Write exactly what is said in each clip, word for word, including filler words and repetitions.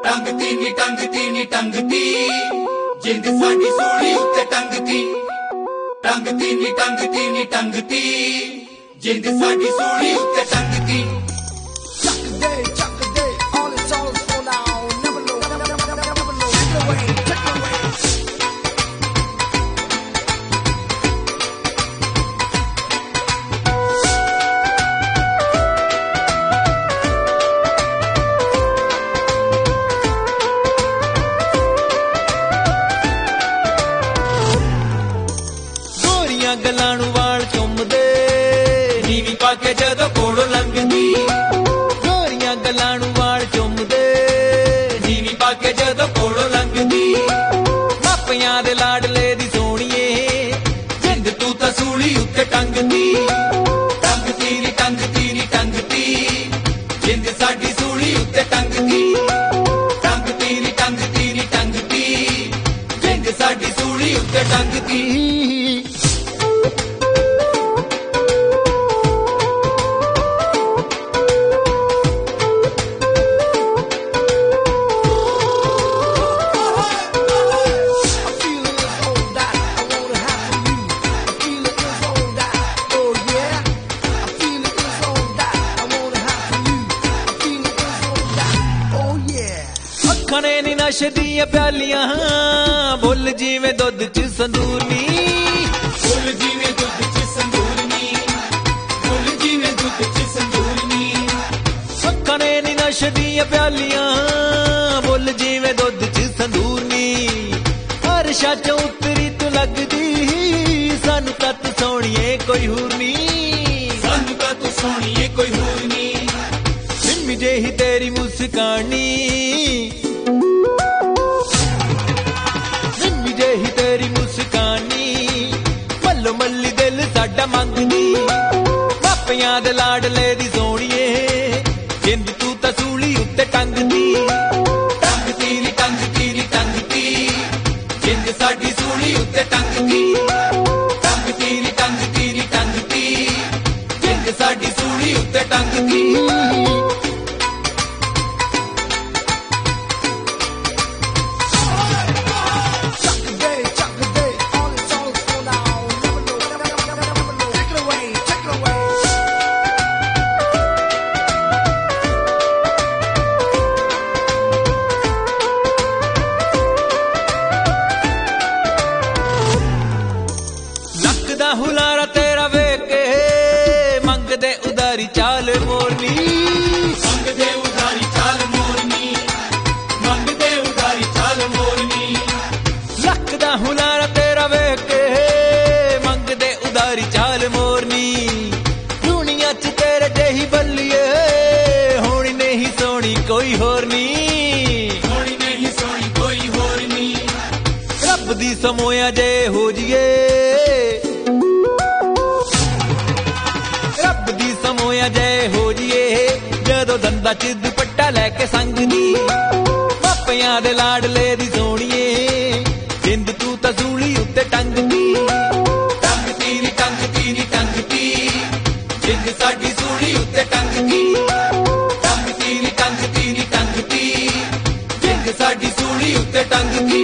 ਟੰਗਤੀ ਨੀ ਟੰਗਤੀ ਨੀ ਟੰਗਤੀ ਜਿੰਦ ਸਾਡੀ ਸੂਲੀ ਉੱਤੇ ਟੰਗਤੀ ਟੰਗਤੀ ਨੀ ਟੰਗਤੀ ਨੀ ਟੰਗਤੀ ਜਿੰਦ ਸਾਡੀ ਸੂਲੀ ਉੱਤੇ ਟੰਗਤੀ ਗੱਲਾਂ ਨੂੰ ਵਾਲ ਚੁੰਮਦੇ ਨੀਵੀਂ ਪਾ ਕੇ ਜਦੋਂ ਕੋਲੋਂ ਲੰਘਦੀ ਗੋਰੀਆਂ ਗੱਲਾਂ ਨੂੰ ਵਾਲ ਚੁੰਮਦੇ ਨੀਵੀਂ ਪਾ ਕੇ ਜਦੋਂ ਕੋਲੋਂ ਲੰਘਦੀ ਮਾਪਿਆਂ ਦੇ ਲਾਡਲੇ ਦੀ ਸੋਹਣੀਏ ਜਿੰਦ ਤੂੰ ਤਾਂ ਸੂਲੀ ਉੱਤੇ ਟੰਗਦੀ ਟੰਗਤੀ ਨੀ ਟੰਗਤੀ ਨੀ ਟੰਗਤੀ ਜਿੰਦ ਸਾਡੀ ਸੂਲੀ ਉੱਤੇ ਟੰਗਦੀ ਟੰਗਤੀ ਨੀ ਟੰਗਤੀ ਨੀ ਟੰਗਤੀ ਜਿੰਦ ਸਾਡੀ ਸੂਲੀ ਉੱਤੇ ਟੰਗਦੀ ਖਣੇ ਨੀ ਨਸ਼ੇ ਦੀਆਂ ਪਿਆਲੀਆਂ ਬੁੱਲ ਜਿਵੇਂ ਦੁੱਧ ਚ ਸੰਦੂਰ ਨੀ ਬੁੱਲ ਜਿਵੇਂ ਦੁੱਧ ਚ ਸੰਦੂਰ ਨੀ ਬੁੱਲ ਜਿਵੇਂ ਦੁੱਧ ਚ ਸੰਦੂਰ ਨੀ ਖਣੇ ਨੀ ਨਸ਼ੇ ਦੀਆਂ ਪਿਆਲੀਆਂ ਬੁੱਲ ਜਿਵੇਂ ਦੁੱਧ ਚ ਸੰਦੂਰ ਨੀ ਅਰਸ਼ਾਂ ਚੋਂ ਉਤਰੀ ਤੂੰ ਲੱਗਦੀ ਸਾਨੂੰ ਤਾਂ ਤੂੰ ਸੋਹਣੀਏ ਕੋਈ ਹੋਰ ਨੀ ਸਾਨੂੰ ਤਾਂ ਤੂੰ ਸੋਹਣੀਏ ਕੋਈ ਹੋਰ ਨੀ ਸਿੰਮੀ ਜਿਹੀ ਤੇਰੀ ਮੁਸਕਾਨੀ ਜਿਹੀ ਤੇਰੀ ਮੁਸਕਾਨੀ ਮੱਲੋ ਮੱਲੀ ਦਿਲ ਸਾਡਾ ਮੰਗਦੀ ਮਾਪਿਆਂ ਦੇ ਲਾਡਲੇ ਦੀ ਸੋਹਣੀਏ ਜਿੰਦ ਤੂੰ ਤਾਂ ਸੂਲੀ ਉੱਤੇ ਟੰਗਦੀ ਟੰਗਤੀ ਨੀ ਟੰਗਤੀ ਨੀ ਟੰਗਤੀ ਜਿੰਦ ਸਾਡੀ ਸੂਲੀ ਉੱਤੇ ਟੰਗਦੀ ਟੰਗਤੀ ਨੀ ਟੰਗਤੀ ਨੀ ਟੰਗਤੀ ਜਿੰਦ ਸਾਡੀ ਸੂਲੀ ਉੱਤੇ ਟੰਗਦੀ ਦਾ ਹੁਲਾਰਾ ਤੇਰਾ ਵੇਖ ਕੇ ਮੰਗਦੇ ਉਦਾਰੀ ਚਾਲ ਮੋਰਨੀ ਮੰਗਦੇ ਉਦਾਰੀ ਚਾਲ ਮੋਰਨੀ ਮੰਗਦੇ ਉਦਾਰੀ ਚਾਲ ਮੋਰਨੀ ਲੱਕ ਦਾ ਹੁਲਾਰਾ ਤੇਰਾ ਵੇਖ ਕੇ ਮੰਗਦੇ ਉਦਾਰੀ ਚਾਲ ਮੋਰਨੀ ਦੁਨੀਆ ਚ ਤੇਰੇ ਜਿਹੀ ਬੱਲੀਏ ਹੋਣੀ ਨਹੀਂ ਸੋਹਣੀ ਕੋਈ ਹੋਰ ਨੀ ਹੋਣੀ ਨਹੀਂ ਸੋਹਣੀ ਕੋਈ ਹੋਰ ਨੀ ਰੱਬ ਦੀ ਸਮੋਇਆ ਜੇ ਹੋ ਜੀਏ ਰੱਬ ਦੀ ਸਮੋਇਆ ਜੈ ਹੋ ਜੀਏ ਜਦੋਂ ਦੰਦਾਂ ਚ ਦੁਪੱਟਾ ਲੈ ਕੇ ਸੰਗਦੀ ਮਾਪਿਆਂ ਦੇ ਲਾਡਲੇ ਦੀ ਸੋਹਣੀਏ ਜਿੰਦ ਤੂੰ ਤਾਂ ਸੂਲੀ ਉੱਤੇ ਟੰਗਦੀ ਟੰਗਤੀ ਨੀ ਟੰਗਤੀ ਨੀ ਟੰਗਤੀ ਜਿੰਦ ਸਾਡੀ ਸੂਲੀ ਉੱਤੇ ਟੰਗਦੀ ਟੰਗਤੀ ਨੀ ਟੰਗਤੀ ਨੀ ਟੰਗਤੀ ਜਿੰਦ ਸਾਡੀ ਸੂਲੀ ਉੱਤੇ ਟੰਗਦੀ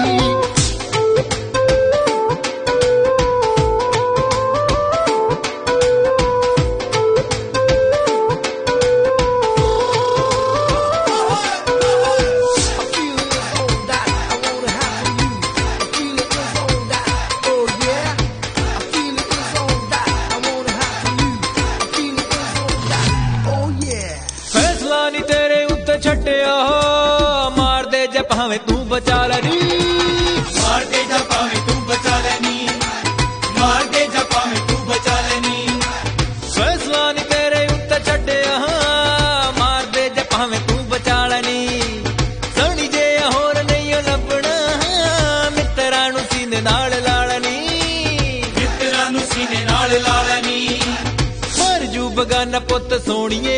ਨੀ ਤੇਰੇ ਉੱਤੇ ਛੱਡਿਆ ਮਾਰਦੇ ਜੇ ਭਾਵੇਂ ਤੂੰ ਬਚਾ ਲੈਨੀ ਮਾਰਦੇ ਜਾ ਭਾਵੇਂ ਤੂੰ ਬਚਾ ਲੈਨੀ ਮਾਰਦੇ ਜਾ ਭਾਵੇਂ ਤੂੰ ਬਚਾ ਲੈਨੀ ਫੈਸਲਾ ਨੀ ਤੇਰੇ ਉੱਤੇ ਛੱਡਿਆ ਮਾਰਦੇ ਜੇ ਭਾਵੇਂ ਤੂੰ ਬਚਾ ਲੈਨੀ ਸੋਹਣੀ ਜੇ ਹੋਰ ਨਹੀਂ ਲੱਭਣਾ ਮਿੱਤਰਾਂ ਨੂੰ ਸੀਨੇ ਨਾਲ ਲਾ ਲੈਨੀ ਮਿੱਤਰਾਂ ਨੂੰ ਸੀਨੇ ਨਾਲ ਲਾ ਲੈਨੀ ਮਰ ਜੂ ਬਗਾਨਾ ਪੁੱਤ ਸੋਹਣੀਏ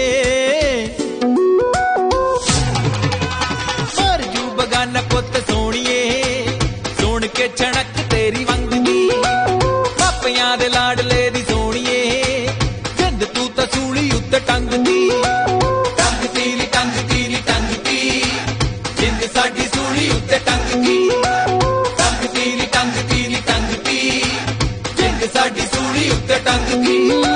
ਬਗਾਨਾ ਪੁੱਤ ਸੋਹਣੀਏ ਸੁਣ ਕੇ ਛਣਕ ਤੇਰੀ ਵੰਗਦੀ ਮਾਪਿਆਂ ਦੇ ਲਾਡਲੇ ਦੀ ਸੋਹਣੀਏ ਜਿੰਦ ਤੂੰ ਤਾਂ ਸੂਲੀ ਉੱਤੇ ਟੰਗਦੀ ਟੰਗਤੀ ਨੀ ਟੰਗਤੀ ਨੀ ਟੰਗਤੀ ਸਾਡੀ ਸੂਲੀ ਉੱਤੇ ਟੰਗ ਗਈ ਟੰਗ ਤੀ ਨੀ ਟੰਗ ਤੀ ਨੀ ਟੰਗ ਤੀ ਜਿੰਦ ਸਾਡੀ ਸੂਲੀ ਉੱਤੇ ਟੰਗ ਗਈ